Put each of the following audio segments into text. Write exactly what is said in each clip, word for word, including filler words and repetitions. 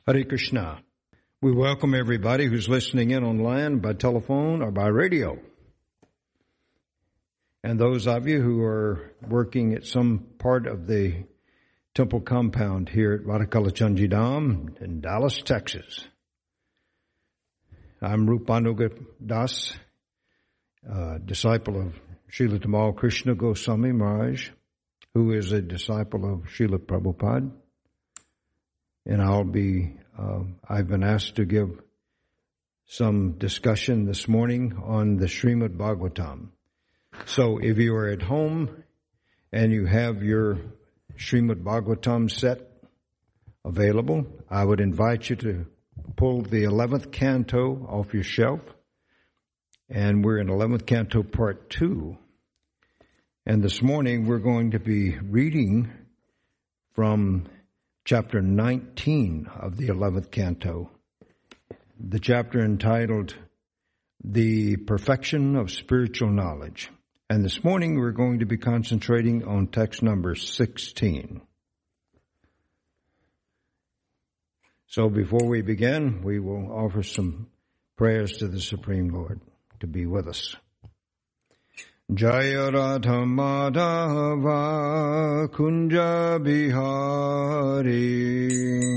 Hare Krishna. We welcome everybody who's listening in online by telephone or by radio. And those of you who are working at some part of the temple compound here at Vadakalachandji Dham in Dallas, Texas. I'm Rupanuga Das, a disciple of Srila Tamal Krishna Goswami Maharaj, who is a disciple of Srila Prabhupada. And I'll be, uh, I've been asked to give some discussion this morning on the Srimad Bhagavatam. So if you are at home and you have your Srimad Bhagavatam set available, I would invite you to pull the eleventh canto off your shelf. And we're in eleventh canto part two. And this morning we're going to be reading from chapter nineteen of the eleventh canto, the chapter entitled The Perfection of Spiritual Knowledge. And this morning we're going to be concentrating on text number sixteen. So before we begin, we will offer some prayers to the Supreme Lord to be with us. Jaya Radha Madhava Kunja Bihari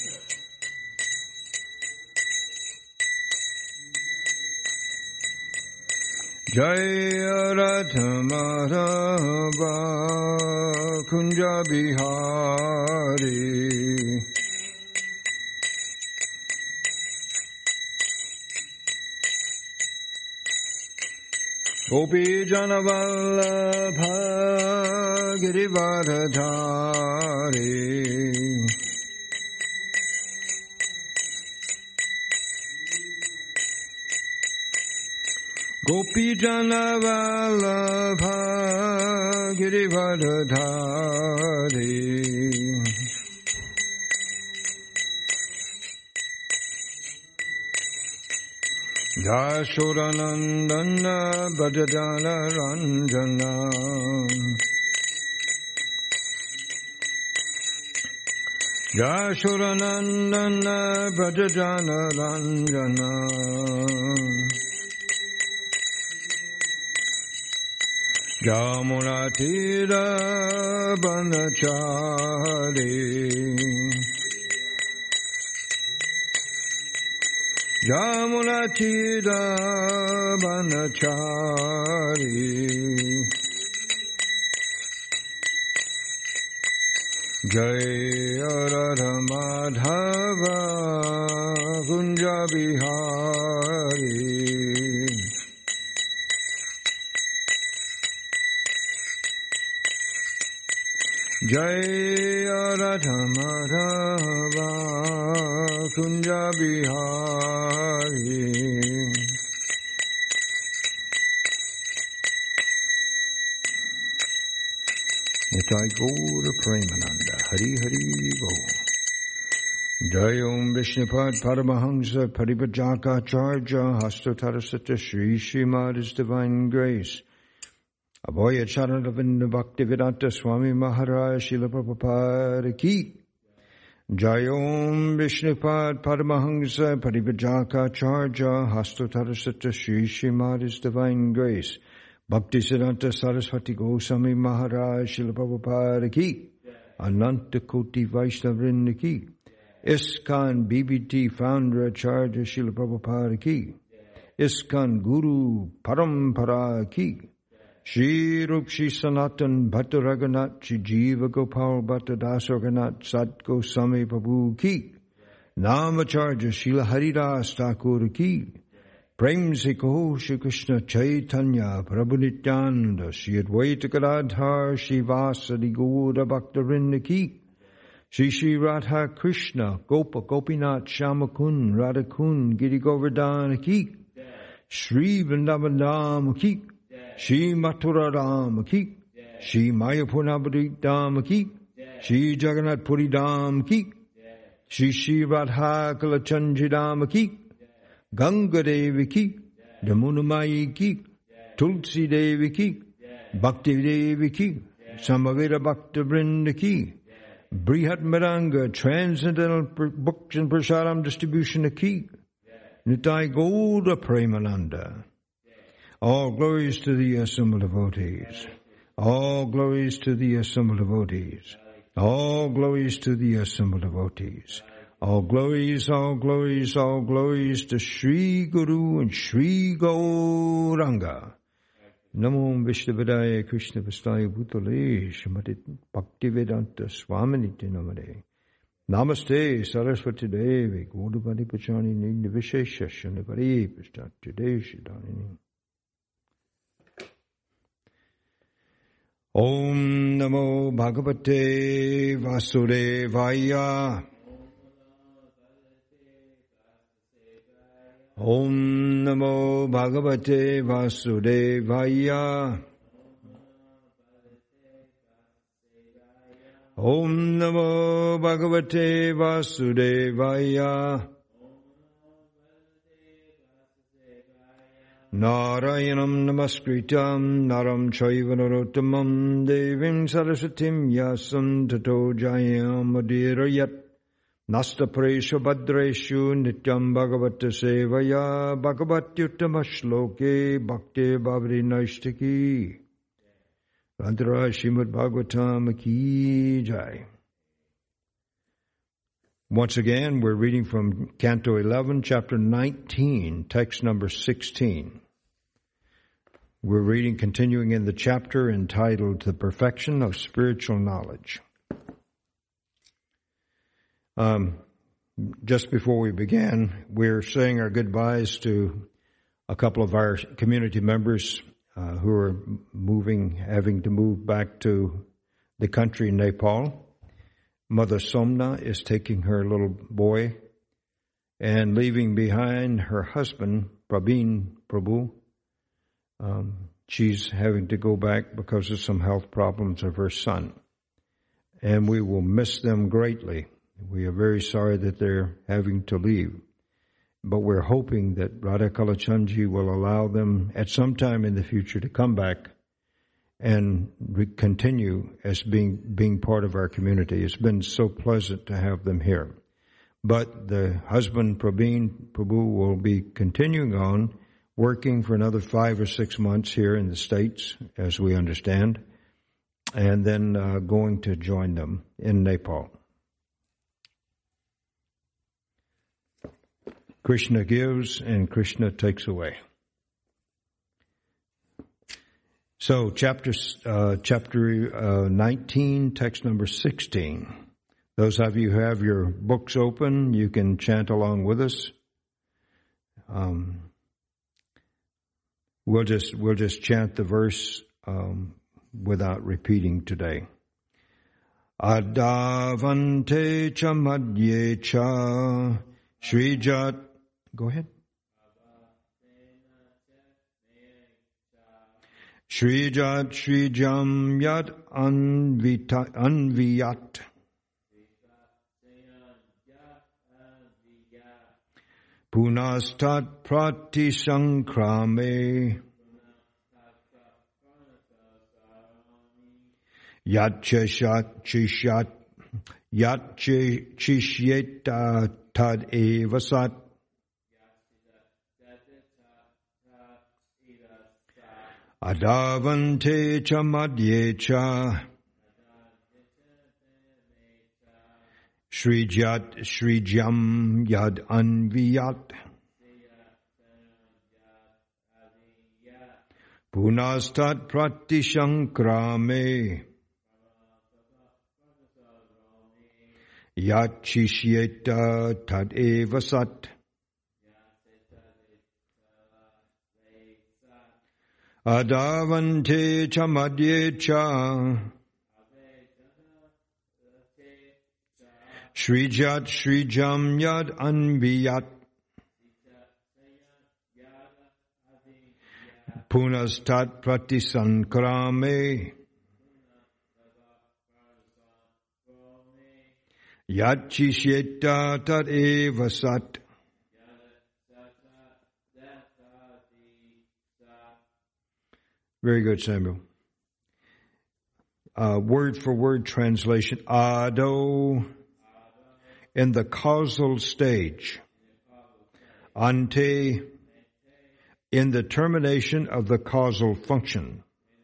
Jaya Radha Madhava Kunja Bihari Gopi Janavallabha Girivaradhari Gopi Janavallabha Girivaradhari Yashodanandana Bhajajana Ranjana Yashodanandana Bhajajana Ranjana Jamunatira Banachari Jamunatira Banachari Jaya Radha Madhava Kunja Bihari Jaya Radha Madhava Kunja Bihari Nitai Gaura Premananda Hari Hari Bo Jai Om Vishnupad Paramahamsa Paribhajaka Charja Hastotarasata Shri Srimad His Divine Grace Abhoya Charanavinda Bhaktivedanta Swami Maharaj Srila Prabhupada Ki Jai Om Vishnupad Paramahamsa Paribhajaka Charja Hastotarasata Shri Srimad His Divine Grace Bhaktisiddhanta Saraswati Goswami Maharaj Srila Prabhupada Ki Ananta Koti Vaishnavrinda Ki ISKCON B B T Founder Acharya Srila Prabhupada Ki ISKCON Guru Parampara Ki Shri Rup Shri Sanatan Bhatta Raghunath Shri Jiva Gopal Bhatta Das Raghunath Sat Goswami Prabhu Ki Namacharya Srila Haridas Thakur Ki Prem Se Kaho Shri Krishna Chaitanya Prabhu Nityananda Shri Advaita Gadadhar Shri Vasadi Gaura Bhaktarinda Ki Shri Shri Radha Krishna Gopa Gopinath Shamakun Radhakun Giri Govardhana Ki Shri Vrindavan Ki Shri Mathura Dham Ki Shri Mayapur Navadvip Dham Ki Shri Jagannath Puri Dham Ki Shri Shri Radha Kalachandji Dham Ki Ganga Devi Ki Yamuna Mai Ki Tulsi Devi Ki Bhakti Devi Ki Samaveda Bhakta Vrinda Ki Brihat Miranga, Transcendental Books and Prasadam Distribution Aki, Nitai Golda Premananda. All glories to the assembled devotees. All glories to the assembled devotees. All glories to the assembled devotees. All glories, all glories, all glories to Sri Guru and Sri Gauranga. Namo Vishnupadaya Krishna Vastaya Bhutale Srimati Bhaktivedanta Swaminiti Namade. Namaste Saraswati Devi Gaudavani Pachani Nivishesha Shunipari Pastati Deshidani. Om Namo Bhagavate Vasudevaya. Om Namo Bhagavate Vasudevaya. Om Namo Bhagavate Vasudevaya. Narayanam Namaskritam Naram Chaiva Narottamam Devim Saraswatim Yasam Tato Jayam Adirayat Nasta Presha Badreshu Nityam Bhagavata Sevaya Bhagavatyuttama Shloke Bhakti Bhavri Naishtaki Rantara Srimad Bhagavatam Ki Jai. Once again, we're reading from Canto eleven, Chapter nineteen, text number sixteen. We're reading, continuing in the chapter entitled The Perfection of Spiritual Knowledge. Um, just before we began, we're saying our goodbyes to a couple of our community members uh, who are moving, having to move back to the country, Nepal. Mother Somna is taking her little boy and leaving behind her husband, Prabin Prabhu. Um, she's having to go back because of some health problems of her son. And we will miss them greatly. We are very sorry that they're having to leave. But we're hoping that Radha Kalachandji will allow them at some time in the future to come back and re- continue as being being part of our community. It's been so pleasant to have them here. But the husband, Prabin Prabhu, will be continuing on working for another five or six months here in the States, as we understand, and then uh, going to join them in Nepal. Krishna gives and Krishna takes away. So, chapter uh, chapter uh, nineteen, text number sixteen. Those of you who have your books open, you can chant along with us. Um, we'll just we'll just chant the verse um, without repeating today. Adavante cha madhye cha Srijat. Go ahead. Srijat Srijam Yat Anvita, Anviyat. Punastat Prati Sankrame. Yat Cheshat Chishat Yat Chishyeta Tad Evasat. Adavante cha madhye cha Srijat Srijam Yad Anviyat Punastat Pratishankrame Yat Chishyeta Tad Evasat. Adavante cha madhye cha Srijat Srijam Yad Anviyat Punastat Pratisankrame Yat Chishyeta Tad Evasat. Very good, Samuel. uh, word for word translation, ado, in the causal stage, ante, in the termination of the causal function,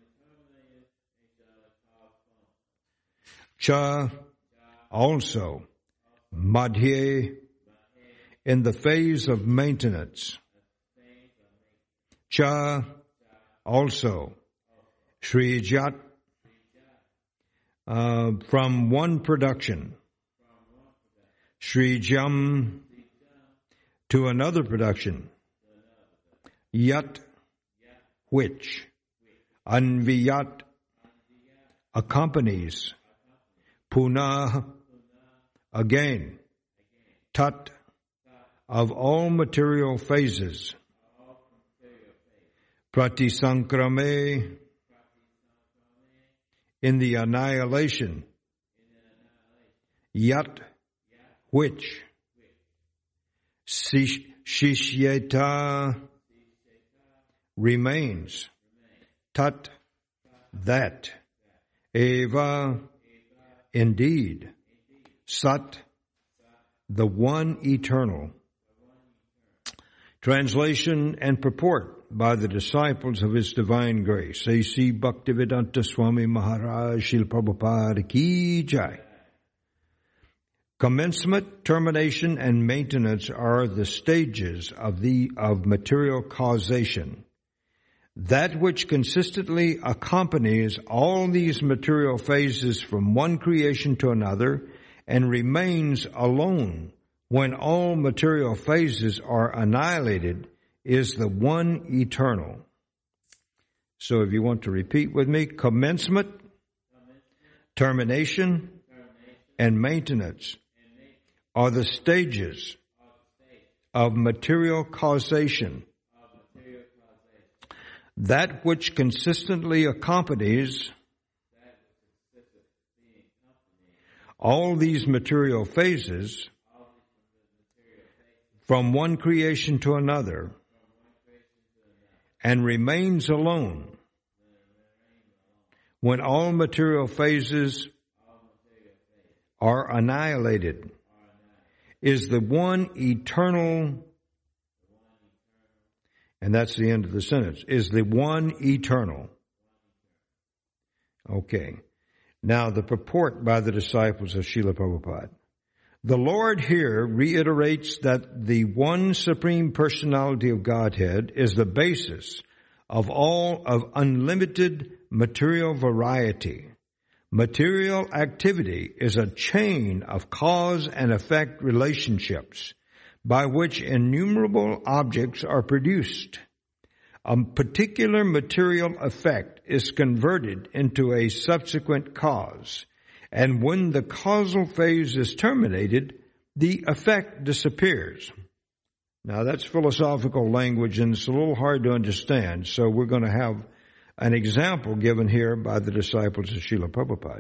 cha, also, madhye, in the phase of maintenance, cha, also, srijat, uh, from one production, srijam, to another production, yat, which, anviyat, accompanies, punah, again, tat, of all material phases, pratisankrame, in the annihilation, yat, which, shishyeta, remains, tat, that, eva, indeed, sat, the one eternal. Translation and purport by the disciples of His Divine Grace. A C Bhaktivedanta Swami Maharaj Srila Prabhupada Ki Jai. Commencement, termination, and maintenance are the stages of the of material causation. That which consistently accompanies all these material phases from one creation to another and remains alone when all material phases are annihilated is the one eternal. So if you want to repeat with me, commencement, termination, and maintenance are the stages of material causation. That which consistently accompanies all these material phases from one creation to another and remains alone when all material phases are annihilated is the one eternal, and that's the end of the sentence, is the one eternal. Okay. Now the purport by the disciples of Srila Prabhupada. The Lord here reiterates that the one Supreme Personality of Godhead is the basis of all of unlimited material variety. Material activity is a chain of cause and effect relationships by which innumerable objects are produced. A particular material effect is converted into a subsequent cause, and when the causal phase is terminated, the effect disappears. Now that's philosophical language and it's a little hard to understand, so we're going to have an example given here by the disciples of Srila Prabhupada.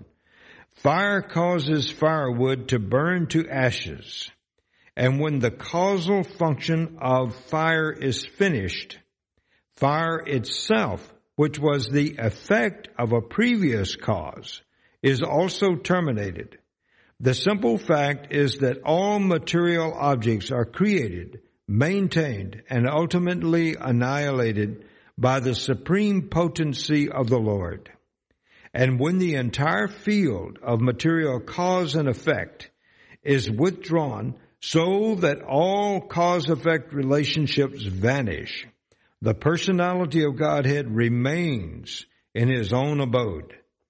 Fire causes firewood to burn to ashes, and when the causal function of fire is finished, fire itself, which was the effect of a previous cause, is also terminated. The simple fact is that all material objects are created, maintained, and ultimately annihilated by the supreme potency of the Lord. And when the entire field of material cause and effect is withdrawn so that all cause-effect relationships vanish, the personality of Godhead remains in His own abode.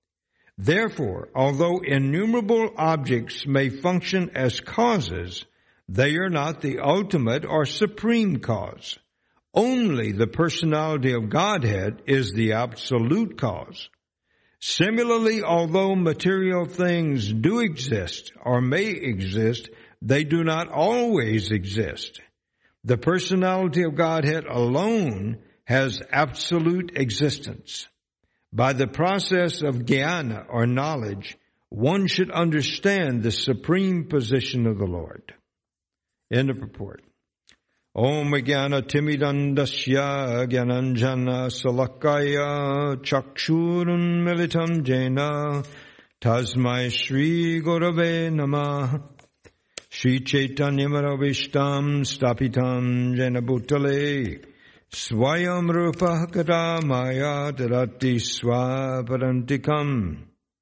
Therefore, although innumerable objects may function as causes, they are not the ultimate or supreme cause. Only the personality of Godhead is the absolute cause. Similarly, although material things do exist or may exist, they do not always exist. The personality of Godhead alone has absolute existence. By the process of jnana or knowledge, one should understand the supreme position of the Lord. End of purport. Om Jnana Timidandasya Jnananjana Salakaya Chakshurun Militam Jena Tasmai Shri Gurave Namah Shri Chaitanya Manavishtam Stapitam Jena Bhutale Swayam Rupa Kadamaya Darati Swaparantikam.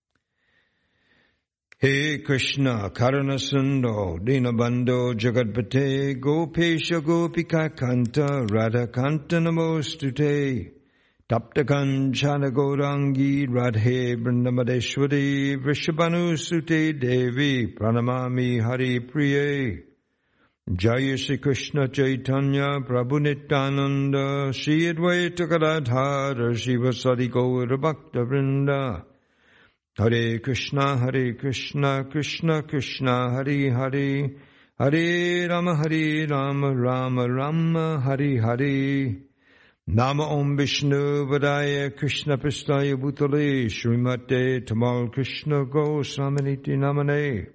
He Krishna Karana Sundho Dinabandho Jagadpate Gopesha Gopika Kanta Radha Kanta Namostute Tapta Kanchana Gaurangi Radhe Vrindamadeshwari Vrishabhanu Sute Devi Pranamami Hari Priye Jaya Shri Krishna Chaitanya Prabhu Nityananda Shri Advaita Gadadhara Shivasadi Gaura Bhakta Vrinda. Hare Krishna, Hare Krishna, Krishna Krishna, Hare Hare, Hare Rama, Hare Rama, Rama Rama, Hare Hare. Nama Om Vishnu Vadaya Krishna Pristaya Bhutale Srimate Tamal Krishna Gosamaniti Namane.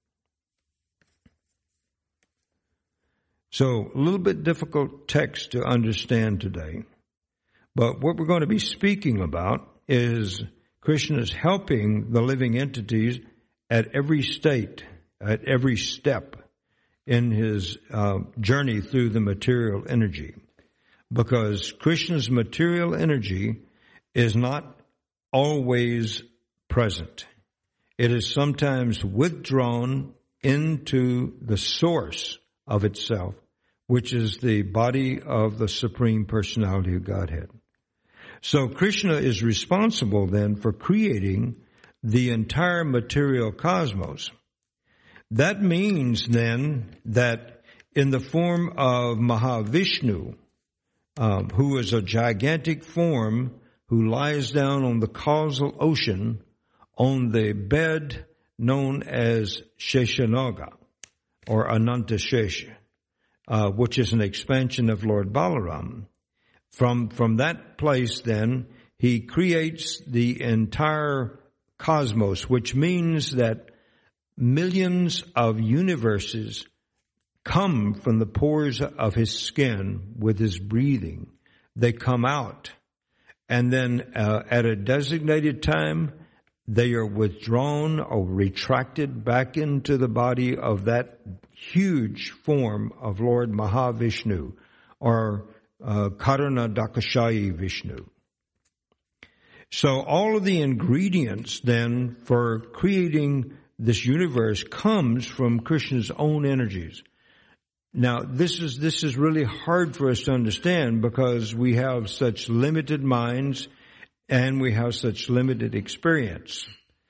So, a little bit difficult text to understand today. But what we're going to be speaking about is Krishna is helping the living entities at every state, at every step in his uh, journey through the material energy. Because Krishna's material energy is not always present. It is sometimes withdrawn into the source of itself, which is the body of the Supreme Personality of Godhead. So Krishna is responsible then for creating the entire material cosmos. That means then that in the form of Mahavishnu, um, who is a gigantic form who lies down on the causal ocean on the bed known as Sheshanaga or Ananta Shesha, uh, which is an expansion of Lord Balaram. From, from that place, then, he creates the entire cosmos, which means that millions of universes come from the pores of his skin with his breathing. They come out, and then uh, at a designated time, they are withdrawn or retracted back into the body of that huge form of Lord Mahavishnu, or Uh, Karana Dakashayi Vishnu. So all of the ingredients then for creating this universe comes from Krishna's own energies. Now this is, this is really hard for us to understand because we have such limited minds and we have such limited experience.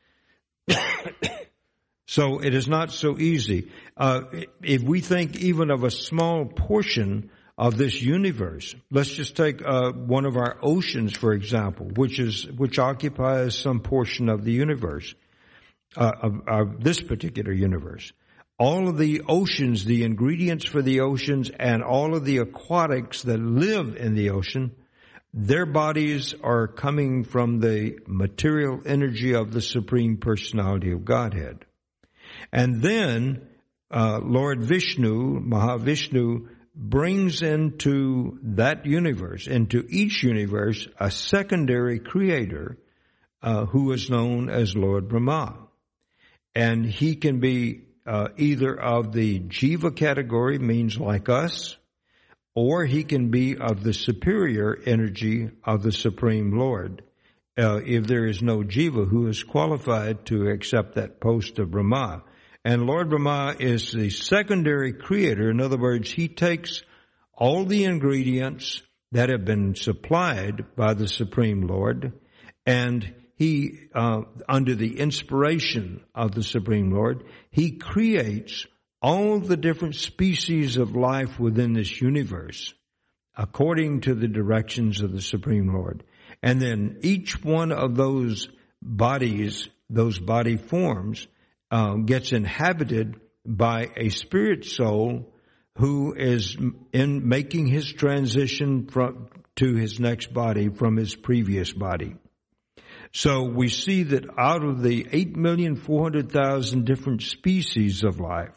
So it is not so easy. Uh, if we think even of a small portion of this universe. Let's just take uh, one of our oceans, for example, which is which occupies some portion of the universe, uh, of, of this particular universe. All of the oceans, the ingredients for the oceans, and all of the aquatics that live in the ocean, their bodies are coming from the material energy of the Supreme Personality of Godhead. And then uh, Lord Vishnu, Mahavishnu, brings into that universe, into each universe, a secondary creator uh, who is known as Lord Brahma. And he can be uh, either of the Jiva category, means like us, or he can be of the superior energy of the Supreme Lord, uh, if there is no Jiva who is qualified to accept that post of Brahma. And Lord Brahma is the secondary creator. In other words, he takes all the ingredients that have been supplied by the Supreme Lord, and he, uh, under the inspiration of the Supreme Lord, he creates all the different species of life within this universe according to the directions of the Supreme Lord. And then each one of those bodies, those body forms, Uh, gets inhabited by a spirit soul who is in making his transition from, to his next body from his previous body. So we see that out of the eight million four hundred thousand different species of life,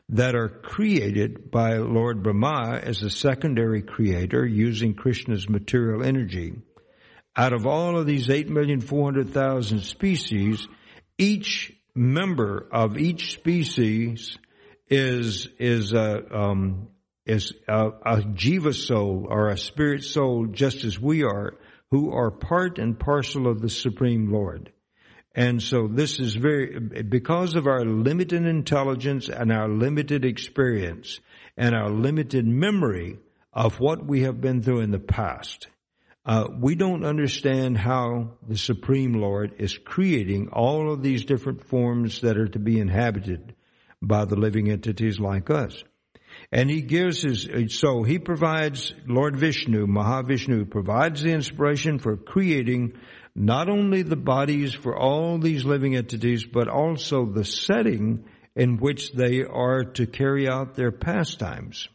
that are created by Lord Brahma as a secondary creator using Krishna's material energy. Out of all of these eight million four hundred thousand species, each member of each species is is a um, is a, a jiva soul or a spirit soul, just as we are, who are part and parcel of the Supreme Lord. And so this is very, because of our limited intelligence and our limited experience and our limited memory of what we have been through in the past, uh, we don't understand how the Supreme Lord is creating all of these different forms that are to be inhabited by the living entities like us. And he gives his, so he provides, Lord Vishnu, Mahavishnu, provides the inspiration for creating not only the bodies for all these living entities, but also the setting in which they are to carry out their pastimes.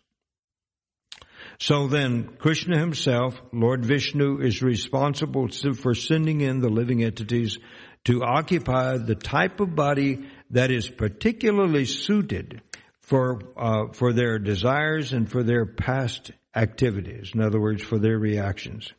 So then, Krishna himself, Lord Vishnu, is responsible for sending in the living entities to occupy the type of body that is particularly suited for uh, for their desires and for their past activities. In other words, for their reactions.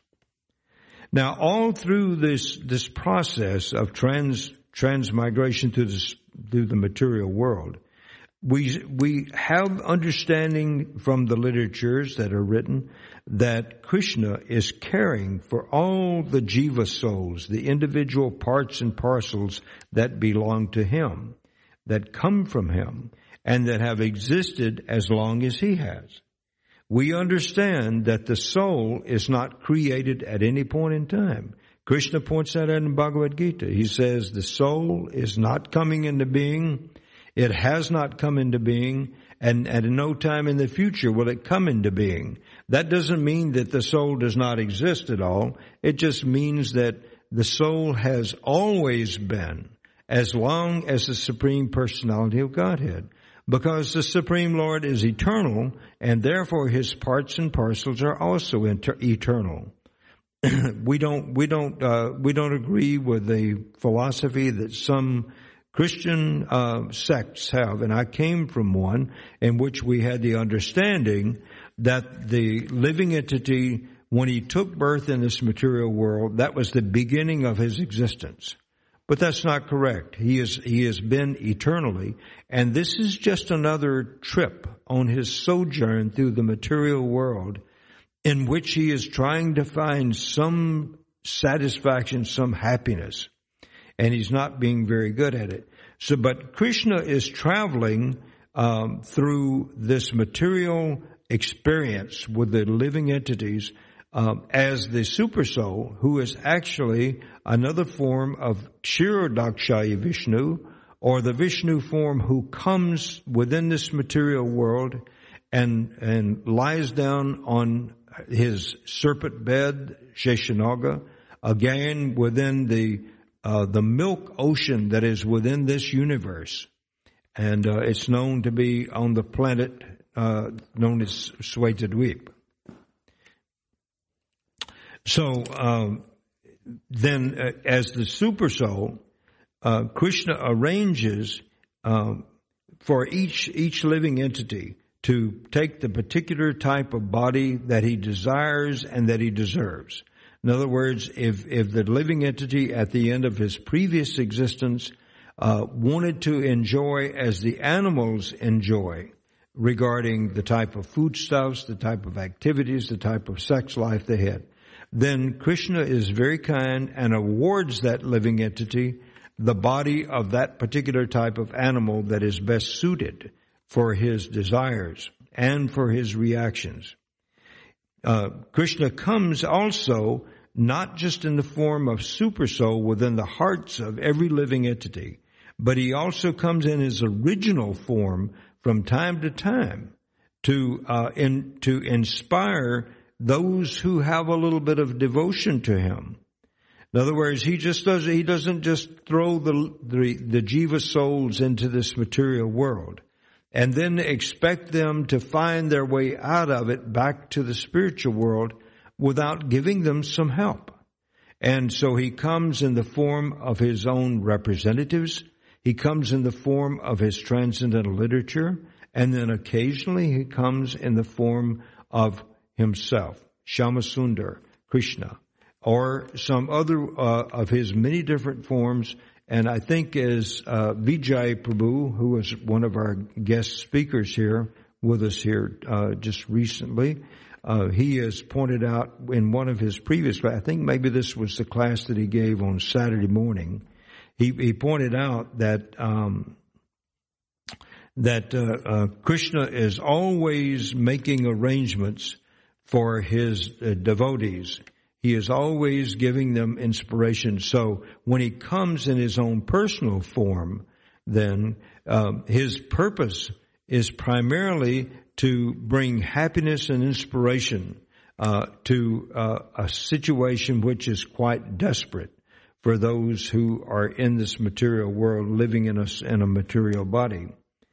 Now, all through this this process of trans transmigration through this through the material world, we we have understanding from the literatures that are written that Krishna is caring for all the jiva souls, the individual parts and parcels that belong to him, that come from him, and that have existed as long as he has. We understand that the soul is not created at any point in time. Krishna points that out in Bhagavad Gita. He says the soul is not coming into being. It has not come into being, and at no time in the future will it come into being. That doesn't mean that the soul does not exist at all. It just means that the soul has always been, as long as the Supreme Personality of Godhead. Because the Supreme Lord is eternal, and therefore his parts and parcels are also inter- eternal. we don't, we don't, uh, we don't agree with the philosophy that some Christian uh, sects have, and I came from one in which we had the understanding that the living entity, when he took birth in this material world, that was the beginning of his existence. But that's not correct. He is, he has been eternally, and this is just another trip on his sojourn through the material world in which he is trying to find some satisfaction, some happiness, and he's not being very good at it. So, but Krishna is traveling um, through this material experience with the living entities Um, as the super soul, who is actually another form of Kshirodakshaya Vishnu, or the Vishnu form who comes within this material world and and lies down on his serpent bed, Sheshanaga, again within the uh, the milk ocean that is within this universe, and uh, it's known to be on the planet uh, known as Svetadweep. So um, then, uh, as the super soul, uh, Krishna arranges um, for each each living entity to take the particular type of body that he desires and that he deserves. In other words, if if the living entity at the end of his previous existence uh, wanted to enjoy as the animals enjoy, regarding the type of foodstuffs, the type of activities, the type of sex life they had, then Krishna is very kind and awards that living entity the body of that particular type of animal that is best suited for his desires and for his reactions. Uh, Krishna comes also not just in the form of super soul within the hearts of every living entity, but he also comes in his original form from time to time to uh, in, to inspire those who have a little bit of devotion to him. In other words, he just does he doesn't just throw the, the the jiva souls into this material world and then expect them to find their way out of it back to the spiritual world without giving them some help. And so he comes in the form of his own representatives. He comes in the form of his transcendental literature And then occasionally he comes in the form of himself, Shyamasundar, Krishna, or some other uh, of his many different forms. And I think as uh, Vijay Prabhu, who was one of our guest speakers here with us here uh, just recently, uh, he has pointed out in one of his previous, I think maybe this was the class that he gave on Saturday morning, he, he pointed out that um, that uh, uh, Krishna is always making arrangements for his uh, devotees. He is always giving them inspiration. So when he comes in his own personal form, then um, his purpose is primarily to bring happiness and inspiration uh, to uh, a situation which is quite desperate for those who are in this material world, living in a, in a material body.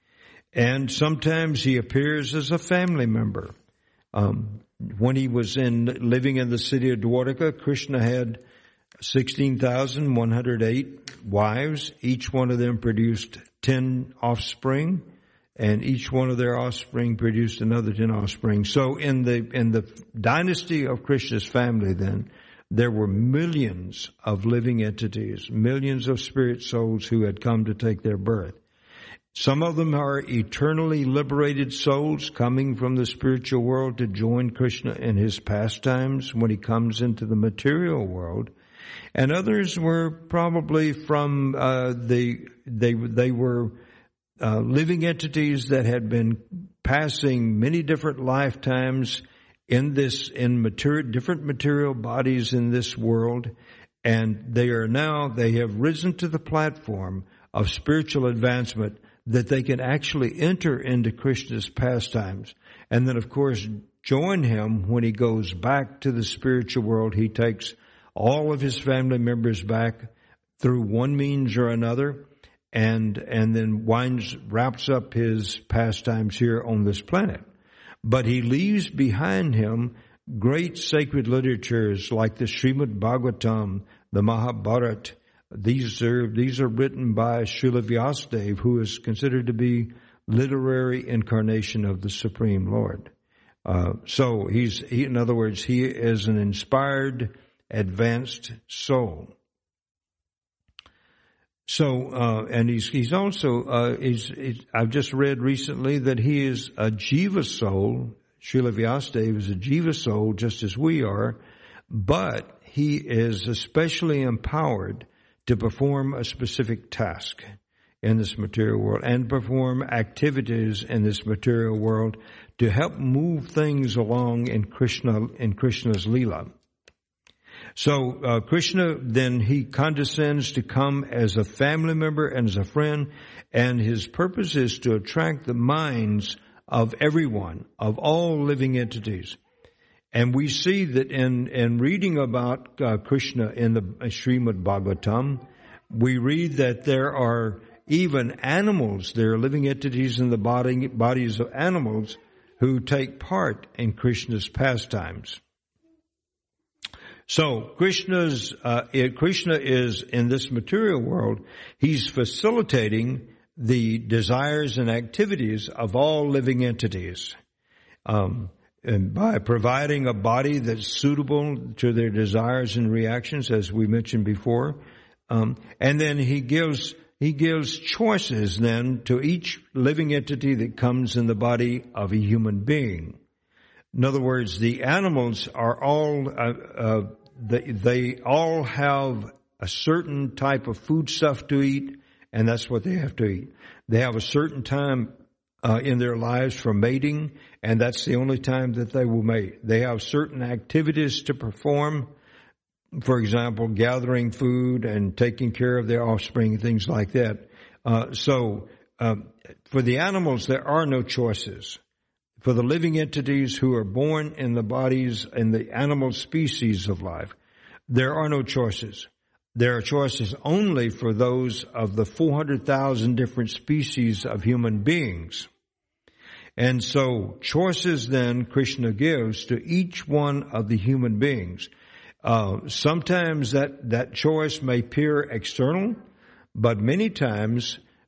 And sometimes he appears as a family member. Um, when he was in living in the city of Dwarka, Krishna had sixteen thousand one hundred eight wives. Each one of them produced ten offspring, and each one of their offspring produced another ten offspring. So in the in the dynasty of Krishna's family, then there were millions of living entities, millions of spirit souls who had come to take their birth. Some of them are eternally liberated souls coming from the spiritual world to join Krishna in his pastimes when he comes into the material world. And others were probably from uh, the, they, they were uh, living entities that had been passing many different lifetimes in this, in material, different material bodies in this world. And they are now, they have risen to the platform of spiritual advancement that they can actually enter into Krishna's pastimes. And then, of course, join him when he goes back to the spiritual world. He takes all of his family members back through one means or another, and and then winds, wraps up his pastimes here on this planet. But he leaves behind him great sacred literatures like the Srimad Bhagavatam, the Mahabharata. These are, these are written by Srila Vyasadeva, who is considered to be literary incarnation of the Supreme Lord. Uh, so he's, he, in other words, he is an inspired, advanced soul. So, uh, and he's, he's also, uh, he's, he's, I've just read recently that he is a Jiva soul. Srila Vyasadeva is a Jiva soul, just as we are, but he is especially empowered to perform a specific task in this material world and perform activities in this material world to help move things along in Krishna, in Krishna's Leela. So, uh, Krishna, then he condescends to come as a family member and as a friend, and his purpose is to attract the minds of everyone, of all living entities. And we see that in, in reading about uh, Krishna in the Srimad Bhagavatam, we read that there are even animals, there are living entities in the body, bodies of animals who take part in Krishna's pastimes. So Krishna's, uh, Krishna is in this material world, he's facilitating the desires and activities of all living entities. Um, And by providing a body that's suitable to their desires and reactions, as we mentioned before, um, and then he gives he gives choices then to each living entity that comes in the body of a human being. In other words, the animals are all uh, uh, they, they all have a certain type of foodstuff to eat, and that's what they have to eat. They have a certain time Uh, in their lives for mating, and that's the only time that they will mate. They have certain activities to perform, for example, gathering food and taking care of their offspring, things like that. Uh, so, um, for the animals, there are no choices. For the living entities who are born in the bodies, in the animal species of life, there are no choices. There are choices only for those of the four hundred thousand different species of human beings. And so choices then Krishna gives to each one of the human beings. Uh, sometimes that, that choice may appear external, but many times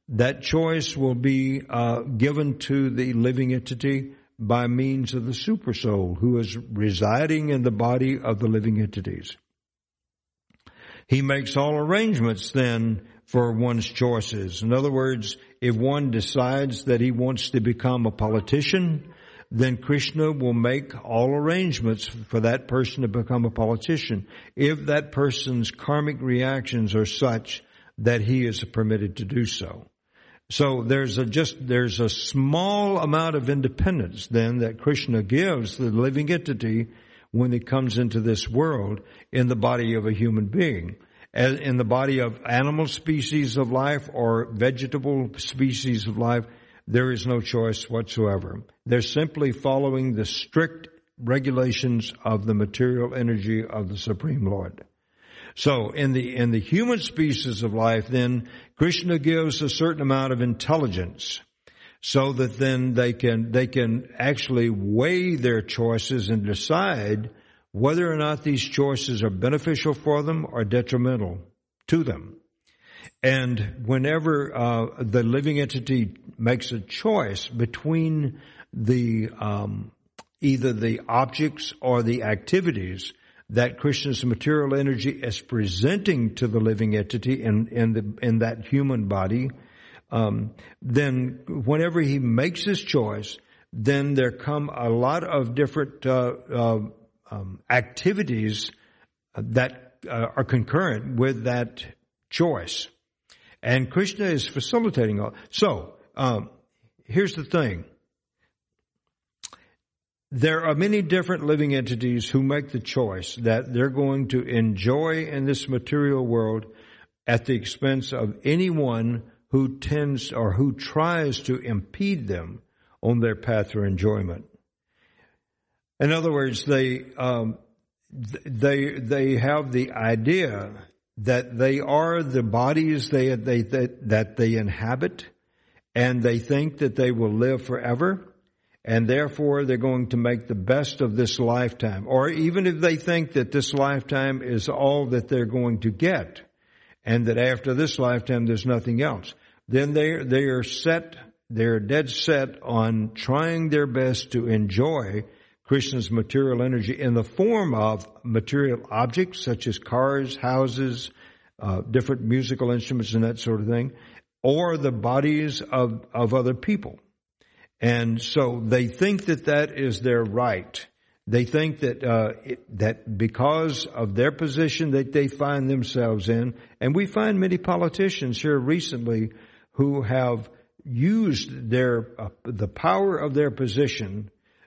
that choice will be uh, given to the living entity by means of the supersoul who is residing in the body of the living entities. He makes all arrangements then for one's choices. In other words, if one decides that he wants to become a politician, then Krishna will make all arrangements for that person to become a politician if that person's karmic reactions are such that he is permitted to do so. So there's a just there's a small amount of independence then that Krishna gives the living entity when it comes into this world in the body of a human being. As in the body of animal species of life or vegetable species of life, there is no choice whatsoever. They're simply following the strict regulations of the material energy of the Supreme Lord. So in the in the human species of life, then Krishna gives a certain amount of intelligence so that then they can they can actually weigh their choices and decide whether or not these choices are beneficial for them or detrimental to them. And whenever uh, the living entity makes a choice between the um, either the objects or the activities that Krishna's material energy is presenting to the living entity in in the in that human body, um, then whenever he makes his choice, then there come a lot of different uh, uh, um, activities that uh, are concurrent with that choice, and Krishna is facilitating all. So um, here's the thing. There are many different living entities who make the choice that they're going to enjoy in this material world at the expense of anyone who tends or who tries to impede them on their path for enjoyment. In other words, they um, they they have the idea that they are the bodies they they that, that they inhabit, and they think that they will live forever. And therefore, they're going to make the best of this lifetime. Or even if they think that this lifetime is all that they're going to get, and that after this lifetime there's nothing else, then they they are set, they're dead set on trying their best to enjoy Krishna's material energy in the form of material objects such as cars, houses, uh, different musical instruments and that sort of thing, or the bodies of, of other people. And so they think that that is their right. They think that uh, it, that because of their position that they find themselves in, and we find many politicians here recently who have used their uh, the power of their position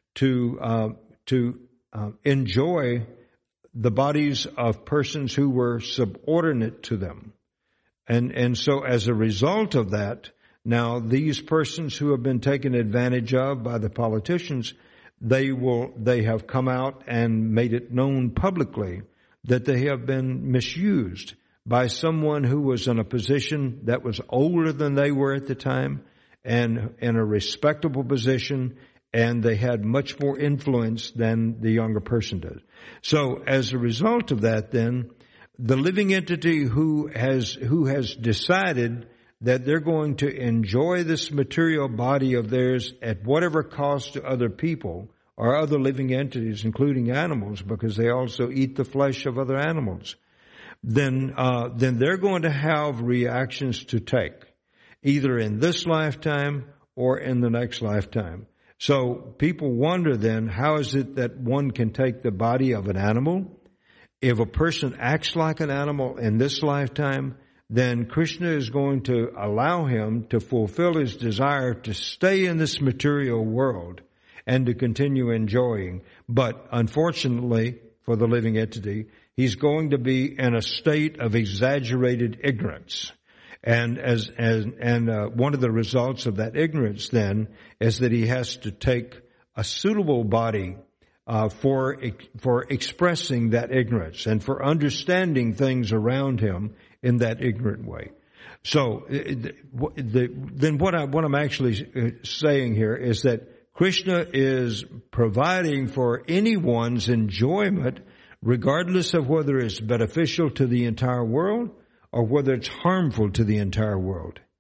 to uh, to uh, enjoy the bodies of persons who were subordinate to them, and and so as a result of that. Now, these persons who have been taken advantage of by the politicians, they will, they have come out and made it known publicly that they have been misused by someone who was in a position that was older than they were at the time and in a respectable position, and they had much more influence than the younger person did. So as a result of that, then, the living entity who has, who has decided that they're going to enjoy this material body of theirs at whatever cost to other people or other living entities, including animals, because they also eat the flesh of other animals, then uh, then they're going to have reactions to take, either in this lifetime or in the next lifetime. So people wonder then, how is it that one can take the body of an animal? If a person acts like an animal in this lifetime, then Krishna is going to allow him to fulfill his desire to stay in this material world and to continue enjoying. But unfortunately for the living entity, he's going to be in a state of exaggerated ignorance. And as, as and uh, one of the results of that ignorance then is that he has to take a suitable body uh, for for expressing that ignorance and for understanding things around him in that ignorant way. So the, the, then what, I, what I'm actually saying here is that Krishna is providing for anyone's enjoyment, regardless of whether it's beneficial to the entire world or whether it's harmful to the entire world.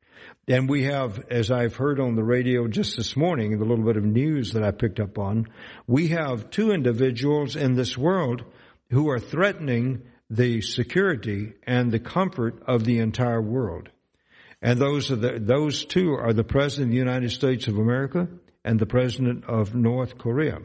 And we have, as I've heard on the radio just this morning, the little bit of news that I picked up on, we have two individuals in this world who are threatening the security and the comfort of the entire world. And those are the, those two are the President of the United States of America and the President of North Korea,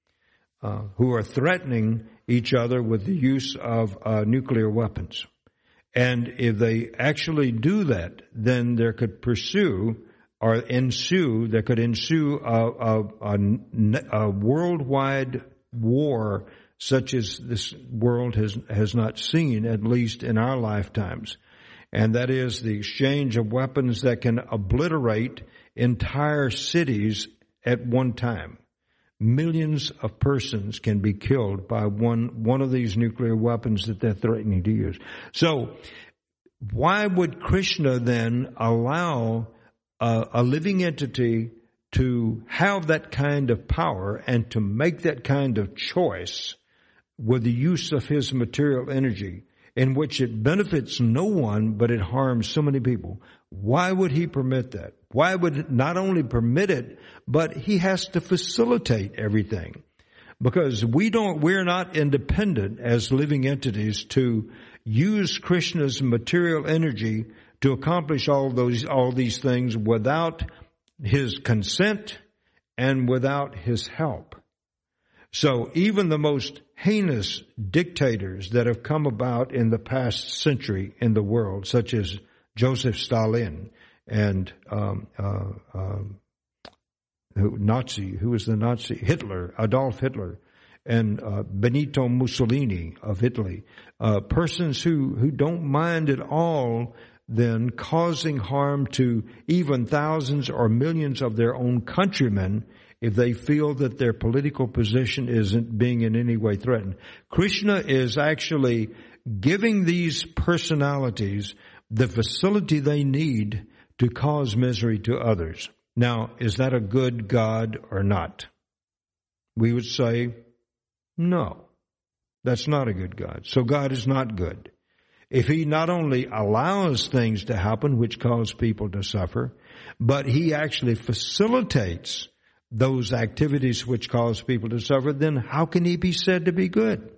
uh, who are threatening each other with the use of uh, nuclear weapons. And if they actually do that, then there could pursue or ensue, there could ensue a, a, a, a worldwide war such as this world has, has not seen, at least in our lifetimes. And that is the exchange of weapons that can obliterate entire cities at one time. Millions of persons can be killed by one, one of these nuclear weapons that they're threatening to use. So, why would Krishna then allow a, a living entity to have that kind of power and to make that kind of choice with the use of his material energy, in which it benefits no one, but it harms so many people? Why would he permit that? Why would it not only permit it, but he has to facilitate everything? Because we don't, we're not independent as living entities to use Krishna's material energy to accomplish all those, all these things without his consent and without his help. So even the most heinous dictators that have come about in the past century in the world, such as Joseph Stalin and um, uh, um, who, Nazi, who was the Nazi? Hitler, Adolf Hitler, and uh, Benito Mussolini of Italy, uh, persons who, who don't mind at all then causing harm to even thousands or millions of their own countrymen if they feel that their political position isn't being in any way threatened. Krishna is actually giving these personalities the facility they need to cause misery to others. Now, is that a good God or not? We would say, no, that's not a good God. So God is not good. If he not only allows things to happen which cause people to suffer, but he actually facilitates those activities which cause people to suffer, then how can he be said to be good?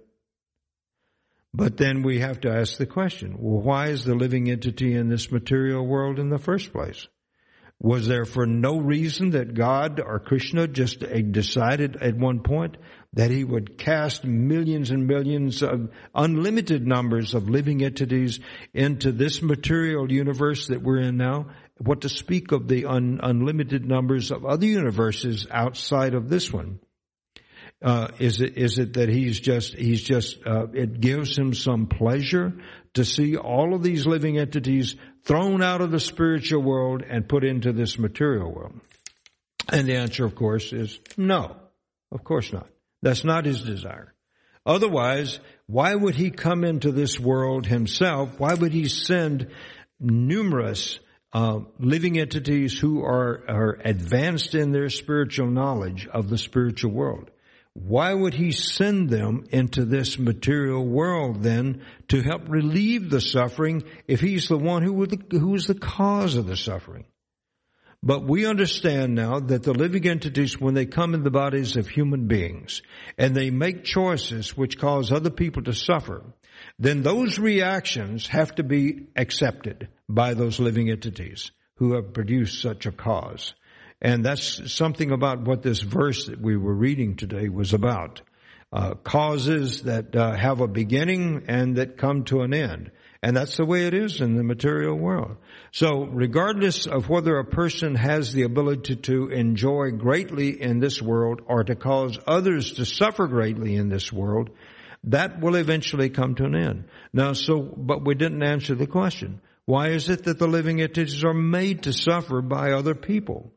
But then we have to ask the question, well, why is the living entity in this material world in the first place? Was there for no reason that God or Krishna just decided at one point that he would cast millions and millions of unlimited numbers of living entities into this material universe that we're in now? What to speak of the un- unlimited numbers of other universes outside of this one? Uh, is it, is it that he's just, he's just, uh, it gives him some pleasure to see all of these living entities thrown out of the spiritual world and put into this material world? And the answer, of course, is no. Of course not. That's not his desire. Otherwise, why would he come into this world himself? Why would he send numerous uh, living entities who are, are advanced in their spiritual knowledge of the spiritual world? Why would he send them into this material world then to help relieve the suffering if he's the one who was the cause of the suffering? But we understand now that the living entities, when they come in the bodies of human beings and they make choices which cause other people to suffer, then those reactions have to be accepted by those living entities who have produced such a cause. And that's something about what this verse that we were reading today was about. Uh, causes that uh, have a beginning and that come to an end. And that's the way it is in the material world. So regardless of whether a person has the ability to enjoy greatly in this world or to cause others to suffer greatly in this world, that will eventually come to an end. Now, so, but we didn't answer the question. Why is it that the living entities are made to suffer by other people?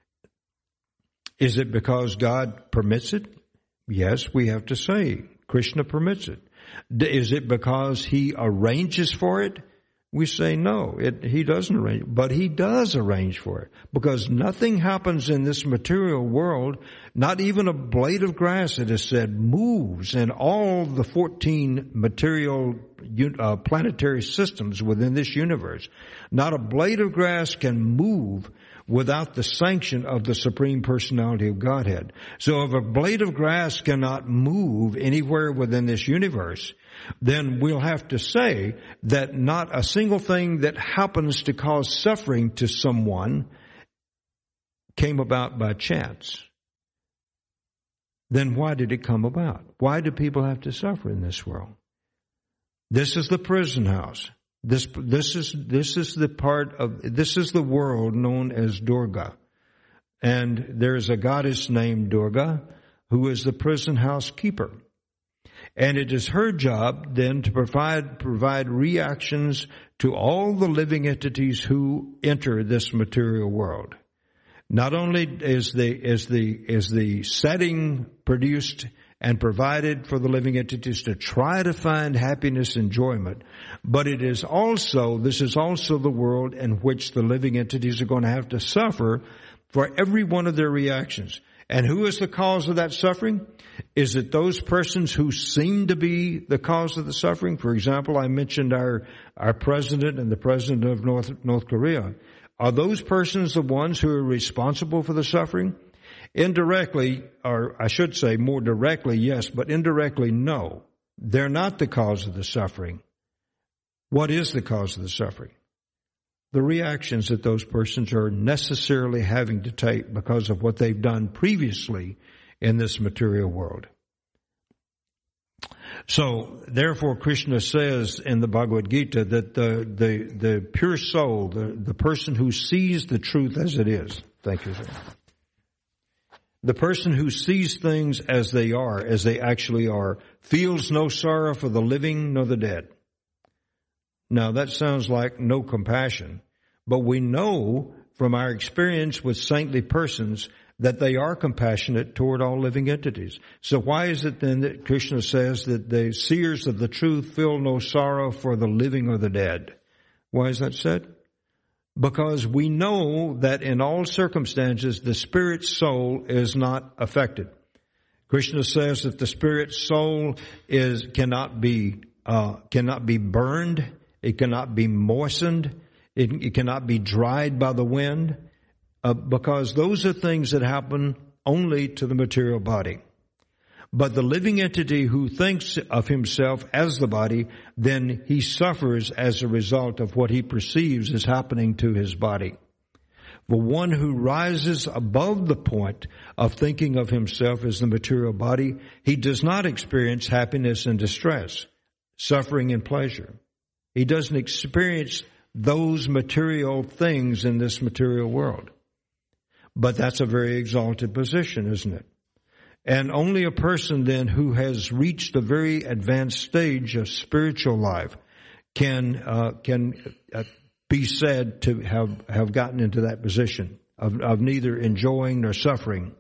Is it because God permits it? Yes, we have to say Krishna permits it. Is it because he arranges for it? We say no, it, he doesn't arrange, but he does arrange for it. Because nothing happens in this material world, not even a blade of grass, it is said, moves in all the fourteen material uh, planetary systems within this universe. Not a blade of grass can move without the sanction of the Supreme Personality of Godhead. So if a blade of grass cannot move anywhere within this universe, then we'll have to say that not a single thing that happens to cause suffering to someone came about by chance. Then why did it come about? Why do people have to suffer in this world? This is the prison house. This, this is, this is the part of, this is the world known as Durga. And there is a goddess named Durga who is the prison house keeper. And it is her job then to provide, provide reactions to all the living entities who enter this material world. Not only is the, is the, is the setting produced and provided for the living entities to try to find happiness, enjoyment, but it is also, this is also the world in which the living entities are going to have to suffer for every one of their reactions. And who is the cause of that suffering? Is it those persons who seem to be the cause of the suffering? For example, I mentioned our, our president and the president of North, North Korea. Are those persons the ones who are responsible for the suffering? Indirectly, or I should say more directly, yes, but indirectly, no. They're not the cause of the suffering. What is the cause of the suffering? The reactions that those persons are necessarily having to take because of what they've done previously in this material world. So, therefore, Krishna says in the Bhagavad Gita that the, the, the pure soul, the, the person who sees the truth as it is, thank you, sir. The person who sees things as they are, as they actually are, feels no sorrow for the living nor the dead. Now, that sounds like no compassion, but we know from our experience with saintly persons that they are compassionate toward all living entities. So why is it then that Krishna says that the seers of the truth feel no sorrow for the living or the dead? Why is that said? Because we know that in all circumstances, the spirit soul is not affected. Krishna says that the spirit soul is, cannot be, uh, cannot be burned. It cannot be moistened. It, it cannot be dried by the wind, uh, because those are things that happen only to the material body. But the living entity who thinks of himself as the body, then he suffers as a result of what he perceives is happening to his body. The one who rises above the point of thinking of himself as the material body, he does not experience happiness and distress, suffering and pleasure. He doesn't experience those material things in this material world. But that's a very exalted position, isn't it? And only a person then who has reached a very advanced stage of spiritual life can uh, can uh, be said to have, have gotten into that position of, of neither enjoying nor suffering.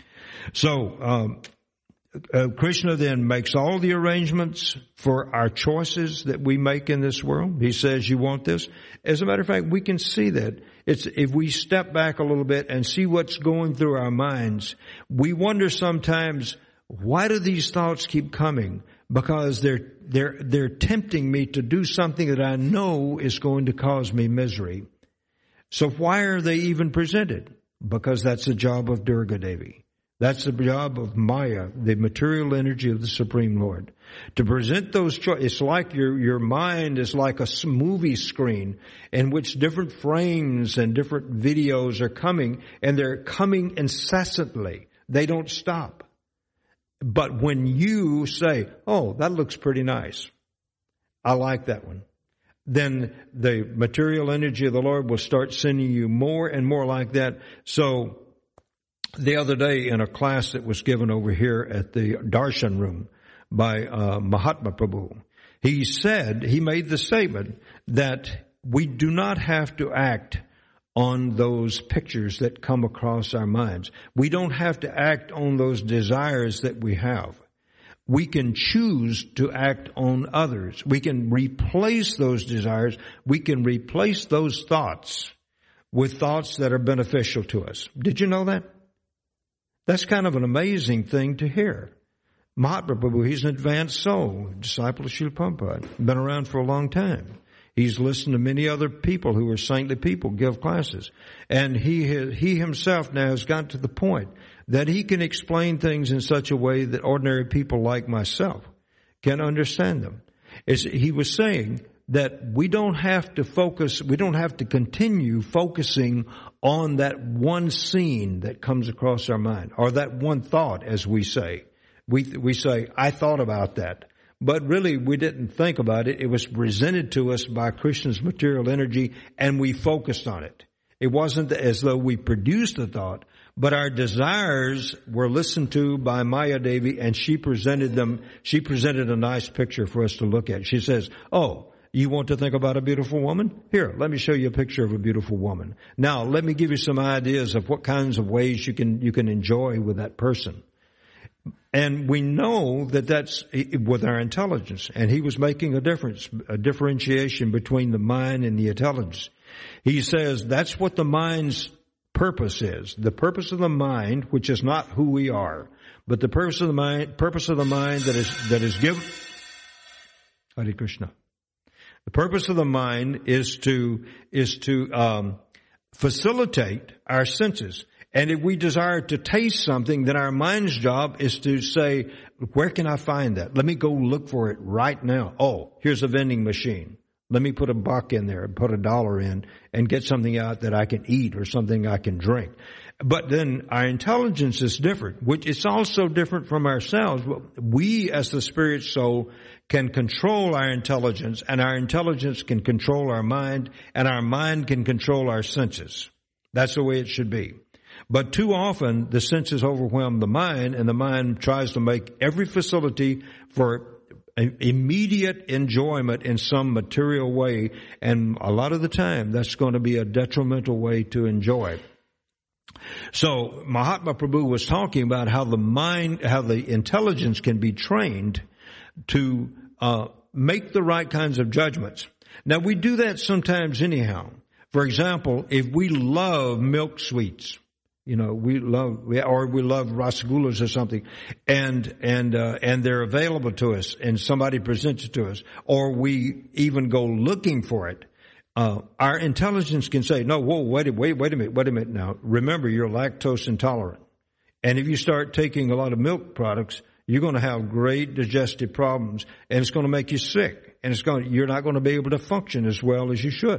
So um, uh, Krishna then makes all the arrangements for our choices that we make in this world. He says, you want this? As a matter of fact, we can see that. It's, if we step back a little bit and see what's going through our minds, we wonder sometimes, why do these thoughts keep coming? Because they're, they're, they're tempting me to do something that I know is going to cause me misery. So why are they even presented? Because that's the job of Durga Devi. That's the job of Maya, the material energy of the Supreme Lord. To present those choices, it's like your, your mind is like a movie screen in which different frames and different videos are coming, and they're coming incessantly. They don't stop. But when you say, oh, that looks pretty nice, I like that one, then the material energy of the Lord will start sending you more and more like that. So the other day in a class that was given over here at the Darshan Room by uh, Mahatma Prabhu, he said, he made the statement that we do not have to act on those pictures that come across our minds. We don't have to act on those desires that we have. We can choose to act on others. We can replace those desires. We can replace those thoughts with thoughts that are beneficial to us. Did you know that? That's kind of an amazing thing to hear. Mahatma Prabhu, he's an advanced soul, disciple of Srila Prabhupada, been around for a long time. He's listened to many other people who are saintly people give classes. And he has, he himself now has got to the point that he can explain things in such a way that ordinary people like myself can understand them. It's, he was saying that we don't have to focus, we don't have to continue focusing on that one scene that comes across our mind, or that one thought, as we say. We, we say, I thought about that. But really, we didn't think about it. It was presented to us by Krishna's material energy, and we focused on it. It wasn't as though we produced the thought, but our desires were listened to by Maya Devi, and she presented them. She presented a nice picture for us to look at. She says, oh, you want to think about a beautiful woman? Here, let me show you a picture of a beautiful woman. Now, let me give you some ideas of what kinds of ways you can, you can enjoy with that person. And we know that that's with our intelligence. And he was making a difference, a differentiation between the mind and the intelligence. He says that's what the mind's purpose is. The purpose of the mind, which is not who we are, but the purpose of the mind, purpose of the mind that is, that is given. Hare Krishna. The purpose of the mind is to, is to, um, facilitate our senses. And if we desire to taste something, then our mind's job is to say, where can I find that? Let me go look for it right now. Oh, here's a vending machine. Let me put a buck in there and put a dollar in and get something out that I can eat or something I can drink. But then our intelligence is different, which is also different from ourselves. We as the spirit soul can control our intelligence, and our intelligence can control our mind, and our mind can control our senses. That's the way it should be. But too often the senses overwhelm the mind, and the mind tries to make every facility for immediate enjoyment in some material way, and a lot of the time that's going to be a detrimental way to enjoy. So Mahatma Prabhu was talking about how the mind, how the intelligence can be trained to uh make the right kinds of judgments. Now we do that sometimes anyhow. For example, if we love milk sweets, you know, we love, or we love rasgullas or something, and, and, uh, and they're available to us, and somebody presents it to us, or we even go looking for it, uh, our intelligence can say, no, whoa, wait, wait, wait a minute, wait a minute now. Remember, you're lactose intolerant. And if you start taking a lot of milk products, you're going to have great digestive problems, and it's going to make you sick, and it's going, you're not going to be able to function as well as you should.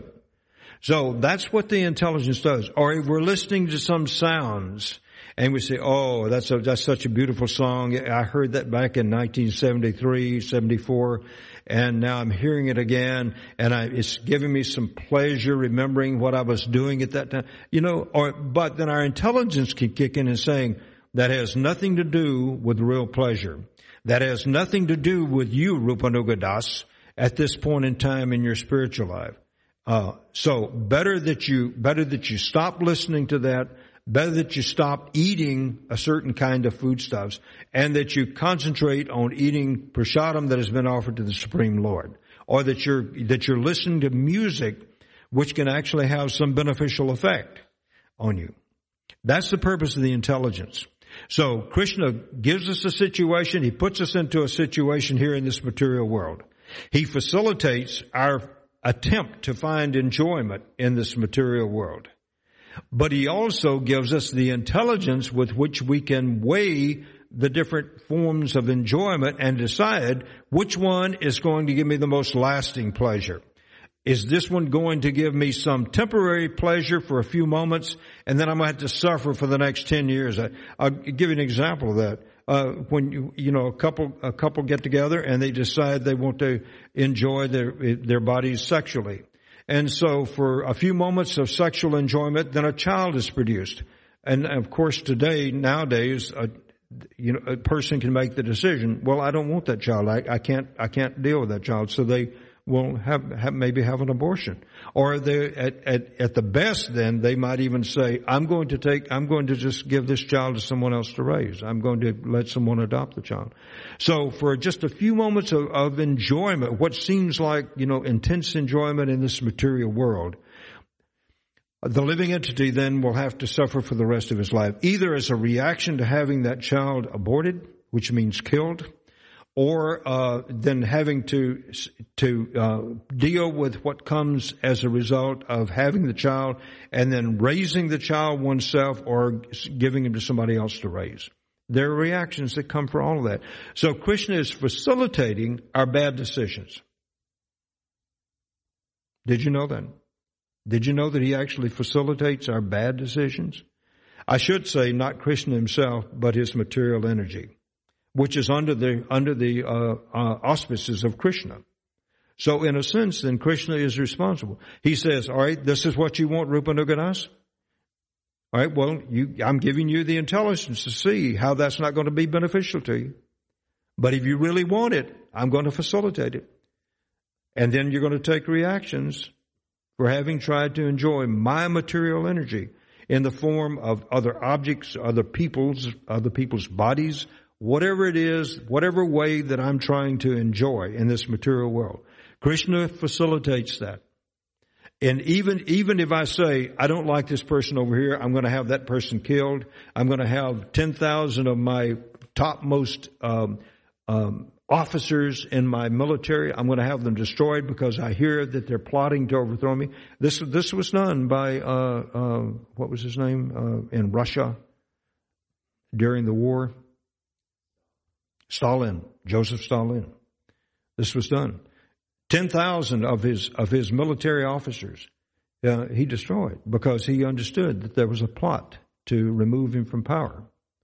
So that's what the intelligence does. Or if we're listening to some sounds and we say, oh, that's a, that's such a beautiful song. I heard that back in nineteen seventy-three, seventy-four, and now I'm hearing it again, and I, it's giving me some pleasure remembering what I was doing at that time. You know, or, but then our intelligence can kick in and saying, that has nothing to do with real pleasure. That has nothing to do with you, Rupanuga Das, at this point in time in your spiritual life. Uh, so better that you, better that you stop listening to that, better that you stop eating a certain kind of foodstuffs, and that you concentrate on eating prasadam that has been offered to the Supreme Lord. Or that you're, that you're listening to music which can actually have some beneficial effect on you. That's the purpose of the intelligence. So Krishna gives us a situation, he puts us into a situation here in this material world. He facilitates our attempt to find enjoyment in this material world. But he also gives us the intelligence with which we can weigh the different forms of enjoyment and decide which one is going to give me the most lasting pleasure. Is this one going to give me some temporary pleasure for a few moments, and then I'm going to have to suffer for the next ten years? I, I'll give you an example of that. Uh, when you, you know, a couple, a couple get together and they decide they want to enjoy their, their bodies sexually. And so for a few moments of sexual enjoyment, then a child is produced. And of course today, nowadays, a, you know, a person can make the decision, well, I don't want that child. I, I can't, I can't deal with that child. So they will have, have maybe have an abortion. Or they, at, at, at the best then, they might even say, I'm going to take, I'm going to just give this child to someone else to raise. I'm going to let someone adopt the child. So for just a few moments of, of enjoyment, what seems like, you know, intense enjoyment in this material world, the living entity then will have to suffer for the rest of his life, either as a reaction to having that child aborted, which means killed, or uh, then having to to uh, deal with what comes as a result of having the child and then raising the child oneself or giving him to somebody else to raise. There are reactions that come for all of that. So Krishna is facilitating our bad decisions. Did you know that? Did you know that he actually facilitates our bad decisions? I should say not Krishna himself, but his material energy, which is under the under the uh, uh, auspices of Krishna. So in a sense, then Krishna is responsible. He says, all right, this is what you want, Rupa Nugadas? All right, well, you, I'm giving you the intelligence to see how that's not going to be beneficial to you. But if you really want it, I'm going to facilitate it. And then you're going to take reactions for having tried to enjoy my material energy in the form of other objects, other people's, other people's bodies, whatever it is, whatever way that I'm trying to enjoy in this material world. Krishna facilitates that. And even, even if I say, I don't like this person over here, I'm going to have that person killed. I'm going to have ten thousand of my topmost, um, um, officers in my military. I'm going to have them destroyed because I hear that they're plotting to overthrow me. This, this was done by, uh, uh, what was his name, uh, in Russia during the war? Stalin, Joseph Stalin. This was done. ten thousand of his of his military officers uh, he destroyed because he understood that there was a plot to remove him from power.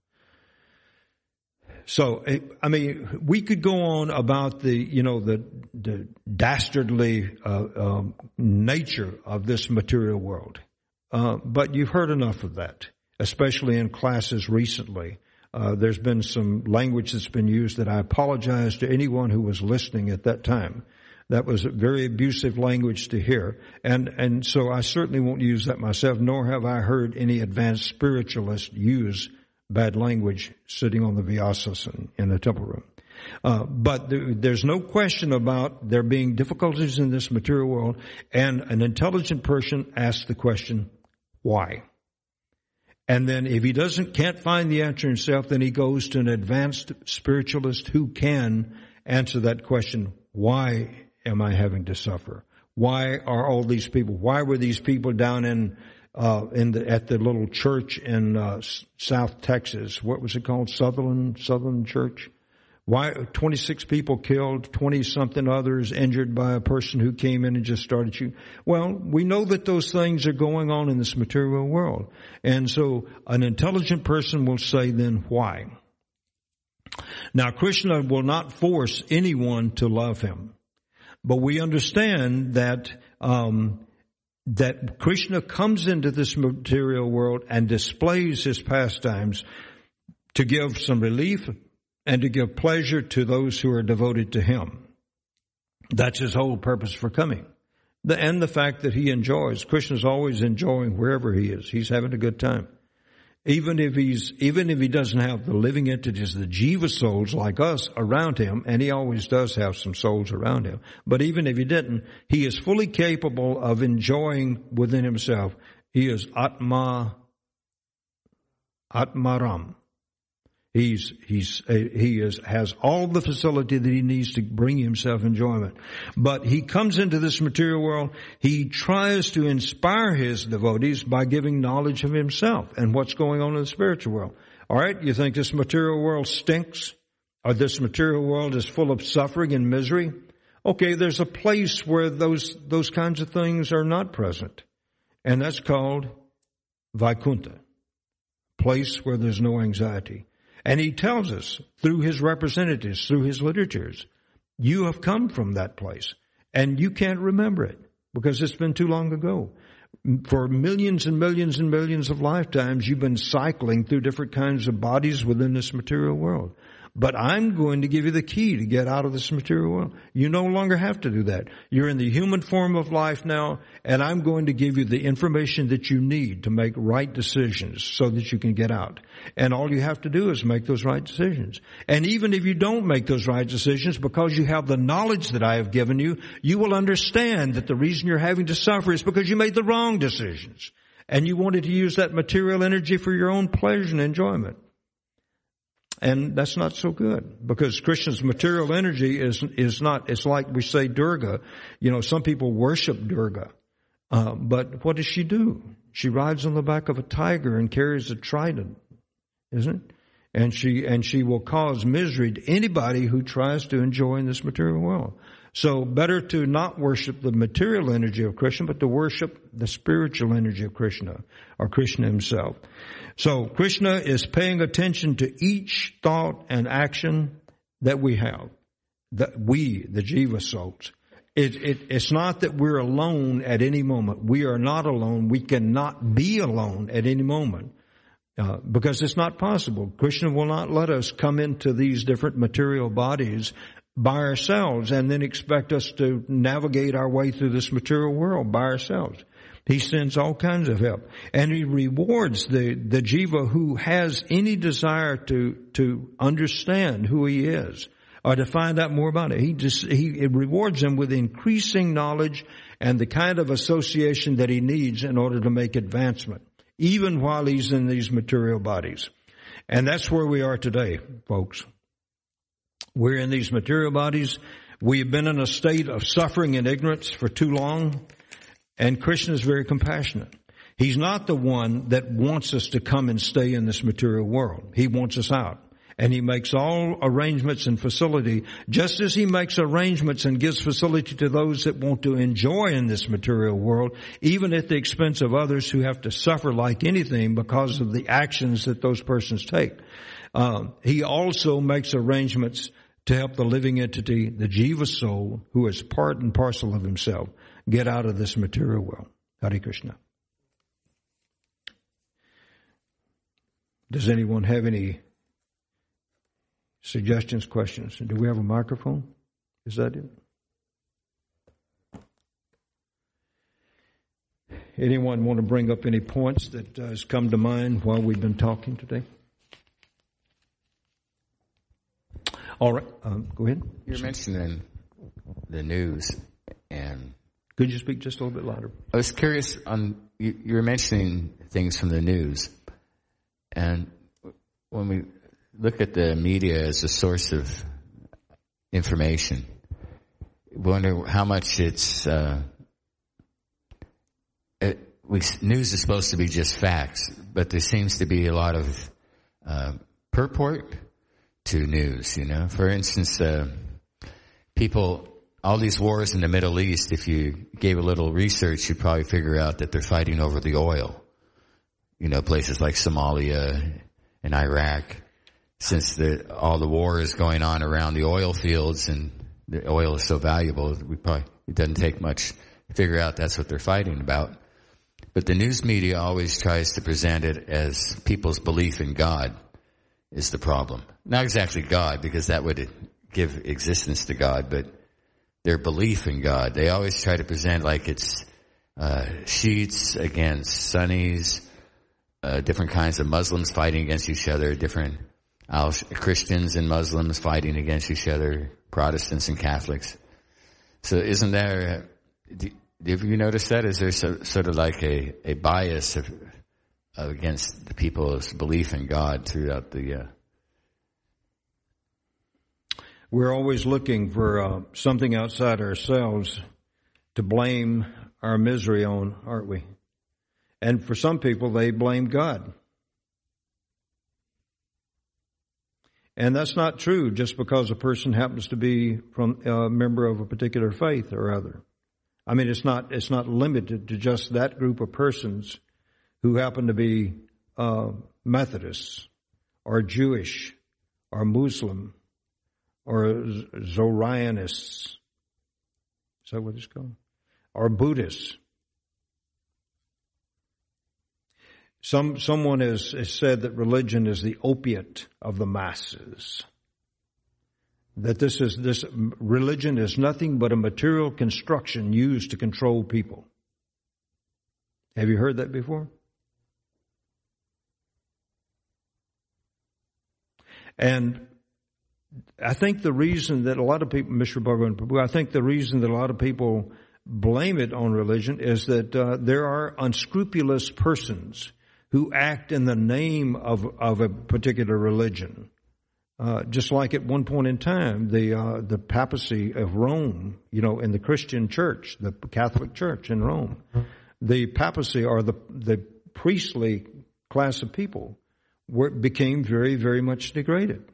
So, I mean, we could go on about the, you know, the, the dastardly uh, um, nature of this material world. Uh, but you've heard enough of that, especially in classes recently. Uh, there's been some language that's been used that I apologize to anyone who was listening at that time. That was a very abusive language to hear. And, and so I certainly won't use that myself, nor have I heard any advanced spiritualist use bad language sitting on the Vyasas in, in the temple room. Uh, but there, there's no question about there being difficulties in this material world, and an intelligent person asks the question, why? And then if he doesn't, can't find the answer himself, then he goes to an advanced spiritualist who can answer that question, why am I having to suffer? Why are all these people, why were these people down in Uh, in the, at the little church in, uh, South Texas? What was it called? Sutherland, Southern Church? Why, twenty-six people killed, twenty something others injured by a person who came in and just started shooting. Well, we know that those things are going on in this material world. And so an intelligent person will say then why? Now Krishna will not force anyone to love him. But we understand that, um, that Krishna comes into this material world and displays his pastimes to give some relief and to give pleasure to those who are devoted to him. That's his whole purpose for coming. The, and the fact that he enjoys. Krishna's always enjoying wherever he is. He's having a good time. Even if he's, even if he doesn't have the living entities, the jiva souls like us around him, and he always does have some souls around him, but even if he didn't, he is fully capable of enjoying within himself. He is Atma, Atmaram. He's, he's, he is, has all the facility that he needs to bring himself enjoyment. But he comes into this material world, he tries to inspire his devotees by giving knowledge of himself and what's going on in the spiritual world. Alright, you think this material world stinks? Or this material world is full of suffering and misery? Okay, there's a place where those, those kinds of things are not present. And that's called Vaikuntha. Place where there's no anxiety. And he tells us through his representatives, through his literatures, you have come from that place and you can't remember it because it's been too long ago. For millions and millions and millions of lifetimes, you've been cycling through different kinds of bodies within this material world. But I'm going to give you the key to get out of this material world. You no longer have to do that. You're in the human form of life now, and I'm going to give you the information that you need to make right decisions so that you can get out. And all you have to do is make those right decisions. And even if you don't make those right decisions, because you have the knowledge that I have given you, you will understand that the reason you're having to suffer is because you made the wrong decisions. And you wanted to use that material energy for your own pleasure and enjoyment. And that's not so good, because Krishna's material energy is is not, it's like we say Durga. You know, some people worship Durga. Uh, but what does she do? She rides on the back of a tiger and carries a trident, isn't it? And she, and she will cause misery to anybody who tries to enjoy in this material world. So better to not worship the material energy of Krishna, but to worship the spiritual energy of Krishna, or Krishna himself. So Krishna is paying attention to each thought and action that we have, that we, the Jiva souls. It, it, it's not that we're alone at any moment. We are not alone. We cannot be alone at any moment. Uh, because it's not possible. Krishna will not let us come into these different material bodies by ourselves and then expect us to navigate our way through this material world by ourselves. He sends all kinds of help. And he rewards the, the jiva who has any desire to, to understand who he is or to find out more about it. He just, he it rewards him with increasing knowledge and the kind of association that he needs in order to make advancement, even while he's in these material bodies. And that's where we are today, folks. We're in these material bodies. We've been in a state of suffering and ignorance for too long. And Krishna is very compassionate. He's not the one that wants us to come and stay in this material world. He wants us out. And he makes all arrangements and facility, just as he makes arrangements and gives facility to those that want to enjoy in this material world, even at the expense of others who have to suffer like anything because of the actions that those persons take. Um, he also makes arrangements to help the living entity, the Jiva soul, who is part and parcel of himself, get out of this material world. Hare Krishna. Does anyone have any suggestions, questions? Do we have a microphone? Is that it? Anyone want to bring up any points that uh, has come to mind while we've been talking today? All right, um, go ahead. You're mentioning the news, and could you speak just a little bit louder? I was curious on you, you were mentioning things from the news, and when we look at the media as a source of information, wonder how much it's uh, it, we, news is supposed to be just facts, but there seems to be a lot of uh, purport to news. You know, for instance, uh, people, all these wars in the Middle East, if you gave a little research, you'd probably figure out that they're fighting over the oil. You know, places like Somalia and Iraq. Since the, all the war is going on around the oil fields and the oil is so valuable, we probably, it doesn't take much to figure out that's what they're fighting about. But the news media always tries to present it as people's belief in God is the problem. Not exactly God, because that would give existence to God, but their belief in God. They always try to present like it's uh Shiites against Sunnis, uh, different kinds of Muslims fighting against each other, different Christians and Muslims fighting against each other, Protestants and Catholics. So isn't there, do, have you noticed that? Is there so, sort of like a, a bias of, of against the people's belief in God throughout the... Uh... We're always looking for uh, something outside ourselves to blame our misery on, aren't we? And for some people, they blame God. And that's not true just because a person happens to be from a member of a particular faith or other. I mean, it's not it's not limited to just that group of persons who happen to be uh, Methodists or Jewish or Muslim or Zoroastrianists. Is that what it's called? Or Buddhists. Some, someone has, has said that religion is the opiate of the masses. That this is, this religion is nothing but a material construction used to control people. Have you heard that before? And I think the reason that a lot of people, Mister Bhagavan Prabhu, I think the reason that a lot of people blame it on religion is that uh, there are unscrupulous persons who act in the name of, of a particular religion. Uh, just like at one point in time, the uh, the papacy of Rome, you know, in the Christian church, the Catholic Church in Rome, the papacy or the the priestly class of people were became very, very much degraded.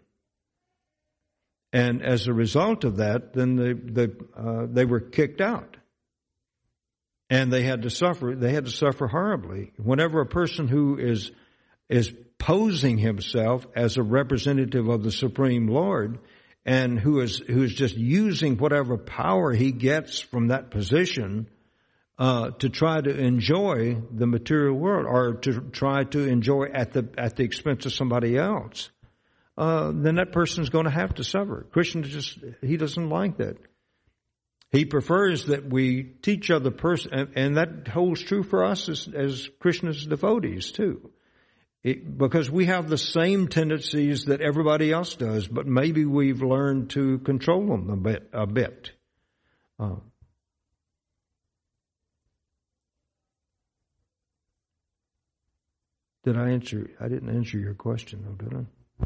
And as a result of that, then the, the uh, they were kicked out, and they had to suffer. They had to suffer horribly. Whenever a person who is is posing himself as a representative of the Supreme Lord, and who is who is just using whatever power he gets from that position uh, to try to enjoy the material world, or to try to enjoy at the at the expense of somebody else, uh, then that person is going to have to suffer. Christian just he doesn't like that. He prefers that we teach other person, and, and that holds true for us as, as Krishna's devotees too. It, because we have the same tendencies that everybody else does, but maybe we've learned to control them a bit. A bit. Uh, did I answer? I didn't answer your question, though, did I?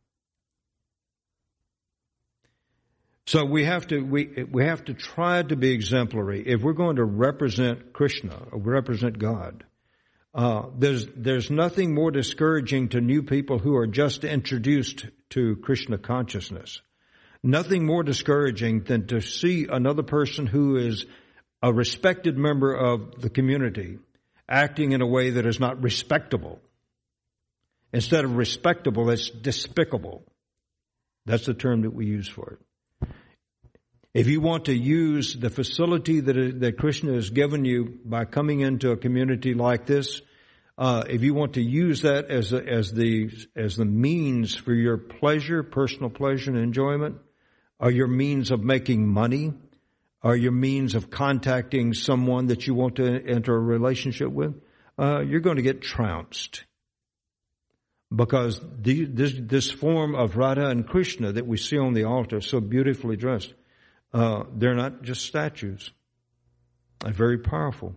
So we have to we we have to try to be exemplary if we're going to represent Krishna or represent God. Uh, there's there's nothing more discouraging to new people who are just introduced to Krishna consciousness. Nothing more discouraging than to see another person who is a respected member of the community acting in a way that is not respectable. Instead of respectable, it's despicable. That's the term that we use for it. If you want to use the facility that, that Krishna has given you by coming into a community like this, uh, if you want to use that as a, as the as the means for your pleasure, personal pleasure and enjoyment, or your means of making money, or your means of contacting someone that you want to enter a relationship with, uh, you're going to get trounced. Because the, this, this form of Radha and Krishna that we see on the altar, so beautifully dressed, Uh, they're not just statues. They're very powerful.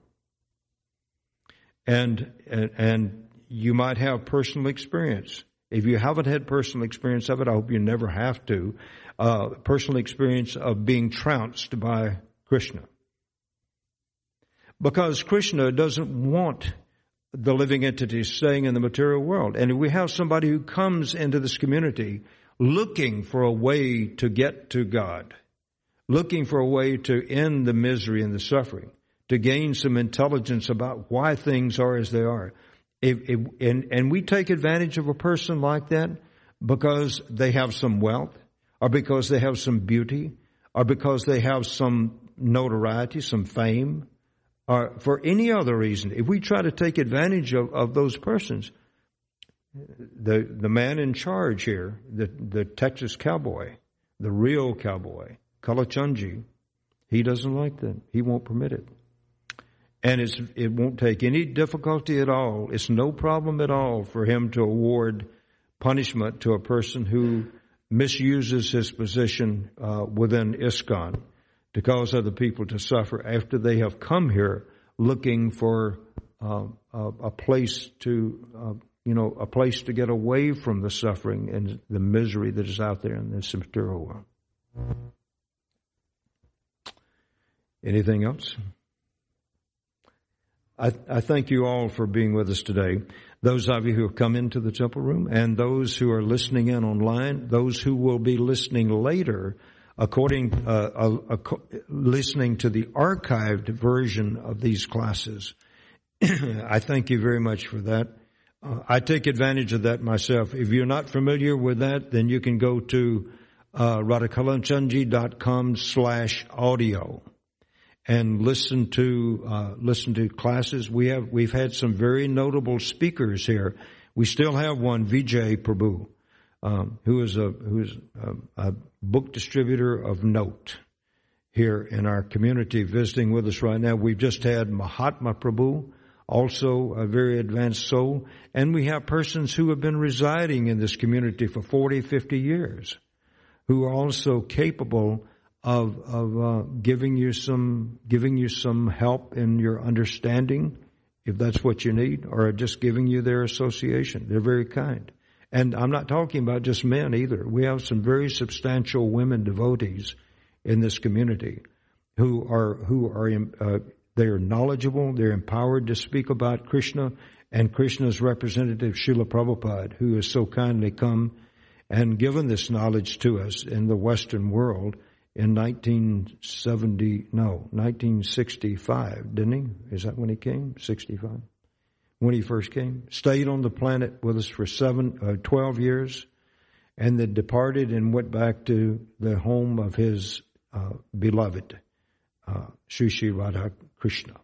And, and and you might have personal experience. If you haven't had personal experience of it, I hope you never have to. Uh, personal experience of being trounced by Krishna. Because Krishna doesn't want the living entities staying in the material world. And if we have somebody who comes into this community looking for a way to get to God, looking for a way to end the misery and the suffering, to gain some intelligence about why things are as they are. If, if, and, and we take advantage of a person like that because they have some wealth, or because they have some beauty, or because they have some notoriety, some fame, or for any other reason. If we try to take advantage of, of those persons, the the man in charge here, the, the Texas cowboy, the real cowboy, Kalachandji, he doesn't like that. He won't permit it. And it's, it won't take any difficulty at all. It's no problem at all for him to award punishment to a person who misuses his position uh, within ISKCON to cause other people to suffer after they have come here looking for uh, a, a place to, uh, you know, a place to get away from the suffering and the misery that is out there in this material world. Anything else? I, I thank you all for being with us today. Those of you who have come into the temple room and those who are listening in online, those who will be listening later, according, uh, uh, uh, listening to the archived version of these classes. I thank you very much for that. Uh, I take advantage of that myself. If you're not familiar with that, then you can go to uh, radhakalachandji.com slash audio. And listen to uh, listen to classes. We have we've had some very notable speakers here. We still have one, Vijay Prabhu, um, who is a who is a, a book distributor of note here in our community, visiting with us right now. We've just had Mahatma Prabhu, also a very advanced soul, and we have persons who have been residing in this community for forty, fifty years, who are also capable of of uh, giving you some giving you some help in your understanding, if that's what you need, or just giving you their association. They're very kind. And I'm not talking about just men either. We have some very substantial women devotees in this community who are, who are, uh, they are knowledgeable, they're empowered to speak about Krishna, and Krishna's representative, Srila Prabhupada, who has so kindly come and given this knowledge to us in the Western world in nineteen seventy, no, nineteen sixty-five, didn't he? Is that when he came? sixty-five? When he first came. Stayed on the planet with us for seven, uh, twelve years, and then departed and went back to the home of his uh, beloved, uh, Sri Sri Radha Krishna.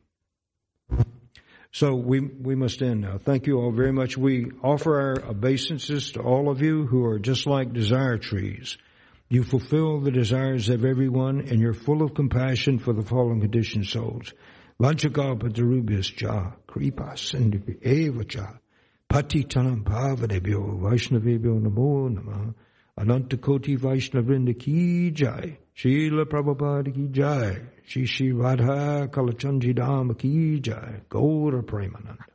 So we we must end now. Thank you all very much. We offer our obeisances to all of you who are just like desire trees. You fulfill the desires of everyone, and you're full of compassion for the fallen conditioned souls. Vanchakalpatarubhyascha, kripa sindhi evacha, patitanam bhavadebhyo, vaishnavebhyo namo namah, anantakoti vaishnavrinda ki jai, Srila Prabhupada ki jai, Shri Shri Radha Kalachandji Dhamma ki jai, Gaura Premananda.